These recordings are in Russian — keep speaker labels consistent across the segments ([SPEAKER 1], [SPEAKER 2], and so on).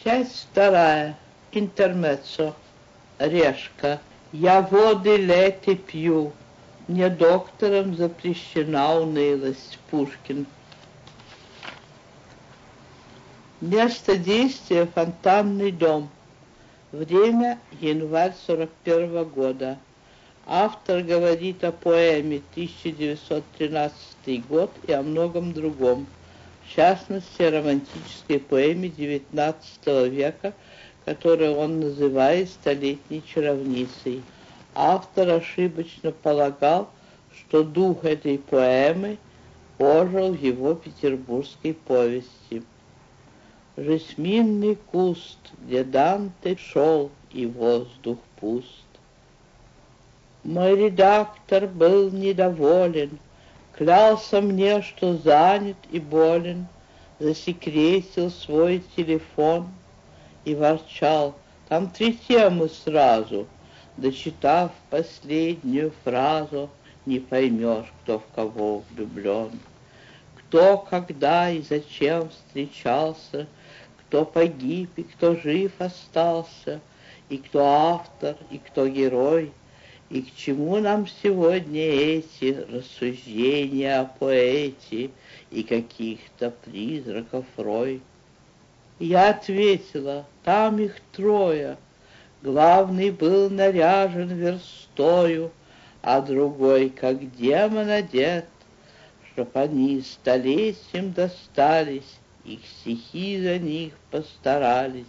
[SPEAKER 1] Часть вторая. Интермеццо. Решка. Я воды леты пью. Мне доктором запрещена унылость. Пушкин. Место действия — фонтанный дом. Время — январь 41 года. Автор говорит о поэме 1913 год и о многом другом. В частности, о романтической поэме XIX века, которую он называет «Столетней чаровницей». Автор ошибочно полагал, что дух этой поэмы ожил в его петербургской повести. Жасминный куст, где Данте шел, и воздух пуст. Мой редактор был недоволен, клялся мне, что занят и болен, засекретил свой телефон и ворчал: там 3 темы сразу. Дочитав последнюю фразу, не поймешь, кто в кого влюблен. Кто, когда и зачем встречался, кто погиб и кто жив остался, и кто автор, и кто герой, и к чему нам сегодня эти рассуждения о поэте и каких-то призраков рой? Я ответила: там их 3. Главный был наряжен верстою, а другой, как демон, одет, чтоб они столетием достались, их стихи за них постарались.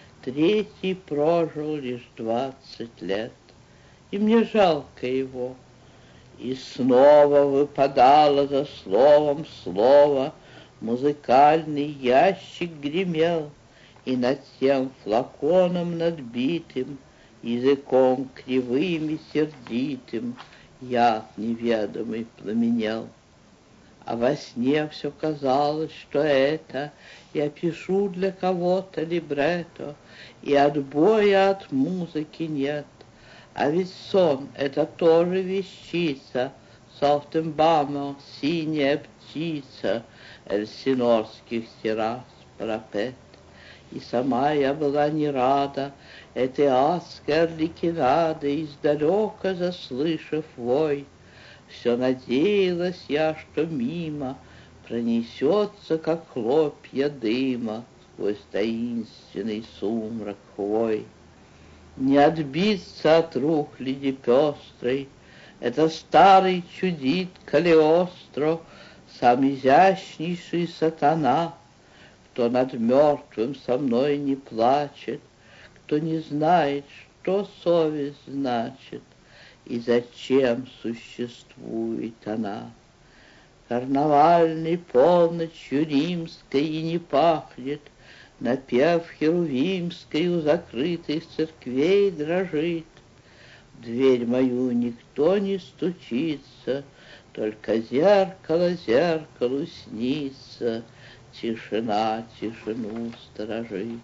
[SPEAKER 1] 3 прожил лишь 20 лет, и мне жалко его. И снова выпадало за словом слово, музыкальный ящик гремел, и над тем флаконом надбитым, языком кривым и сердитым, яд неведомый пламенел. А во сне все казалось, что это я пишу для кого-то либретто, и отбоя от музыки нет. А ведь сон — это тоже вещица, Софтенбаума, синяя птица, эльсинорских террас парапет. И сама я была не рада этой адской орликинады, издалека заслышав вой. Все надеялась я, что мимо пронесется, как хлопья дыма, сквозь таинственный сумрак хвой. Не отбиться от рухляди пестрой, это старый чудит Калиостро, сам изящнейший сатана. Кто над мертвым со мной не плачет, кто не знает, что совесть значит и зачем существует она. Карнавальной полночью римской и не пахнет, напев херувимской у закрытых церквей дрожит. В дверь мою никто не стучится, только зеркало зеркалу снится, тишина тишину сторожит.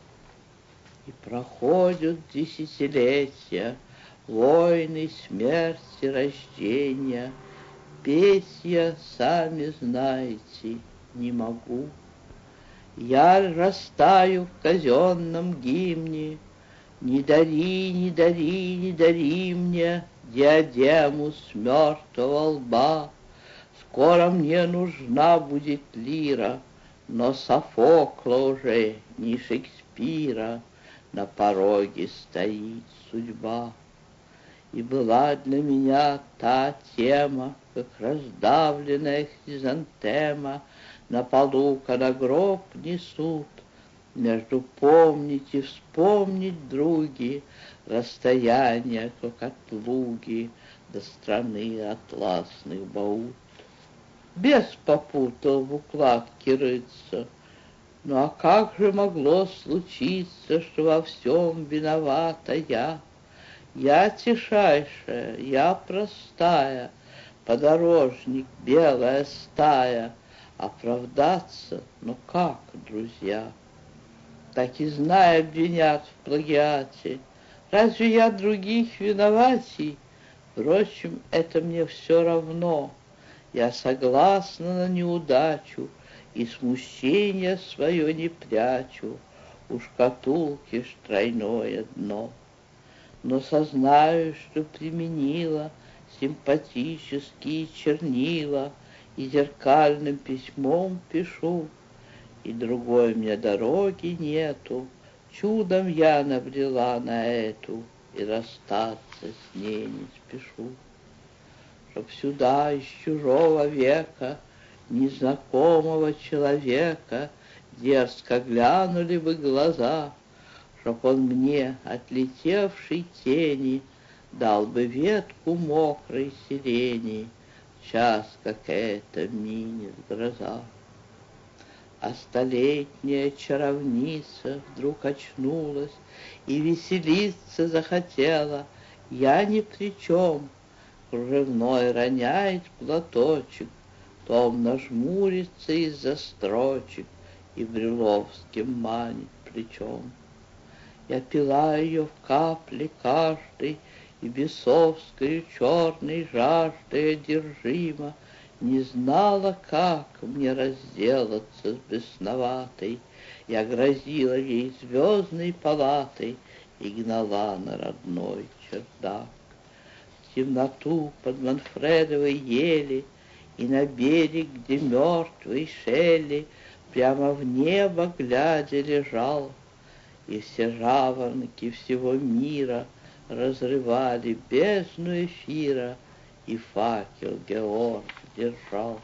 [SPEAKER 1] И проходят десятилетия, войны, смерти, рождения. Петь я, сами знаете, не могу. Я растаю в казенном гимне. Не дари, не дари, не дари мне диадему с мертвого лба. Скоро мне нужна будет лира, но Софокла уже, не Шекспира, на пороге стоит судьба. И была для меня та тема, как раздавленная хризантема, на полу, когда гроб несут. Между помнить и вспомнить, други, расстояние, как от луги до страны атласных баут. Бес попутал в укладке рыться. Ну а как же могло случиться, что во всем виновата я? Я тишайшая, я простая, подорожник, белая стая. Оправдаться, но как, друзья? Так и зная, обвинят в плагиате. Разве я других виноватей? Впрочем, это мне все равно. Я согласна на неудачу и смущение свое не прячу. у шкатулки ж тройное дно. Но сознаю, что применила симпатические чернила и зеркальным письмом пишу, и другой мне дороги нету. Чудом я набрела на эту, и расстаться с ней не спешу. Чтоб сюда из чужого века незнакомого человека дерзко глянули бы глаза, чтоб он мне, отлетевшей тени, дал бы ветку мокрой сирени, час, как это минет гроза. А столетняя чаровница вдруг очнулась и веселиться захотела. Я ни при чем. Кружевной роняет платочек, томно жмурится из-за строчек и Брюловским манит плечом. Я пила ее в капле каждой, и бесовской черной жаждой одержима, не знала, как мне разделаться с бесноватой. Я грозила ей звездной палатой и гнала на родной чердак. В темноту под Манфредовой ели и на берег, где мертвый Шелли прямо в небо глядя лежал, и все жаворонки всего мира разрывали бездну эфира, и факел Георг держал.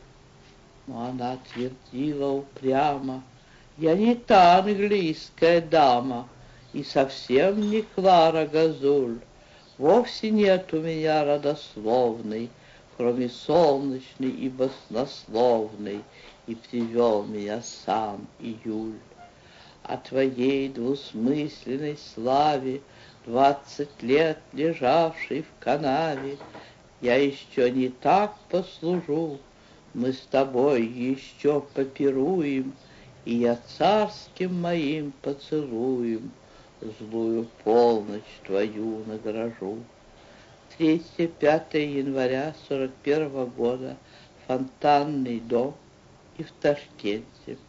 [SPEAKER 1] Но она твердила упрямо: я не та английская дама, и совсем не Клара Газуль. Вовсе нет у меня родословной, кроме солнечной и баснословной, и привел меня сам июль. О твоей двусмысленной славе, 20 лет лежавшей в канаве, я еще не так послужу, мы с тобой еще попируем, и я царским моим поцелуем злую полночь твою награжу. 3-5 января 41 года. Фонтанный дом и в Ташкенте.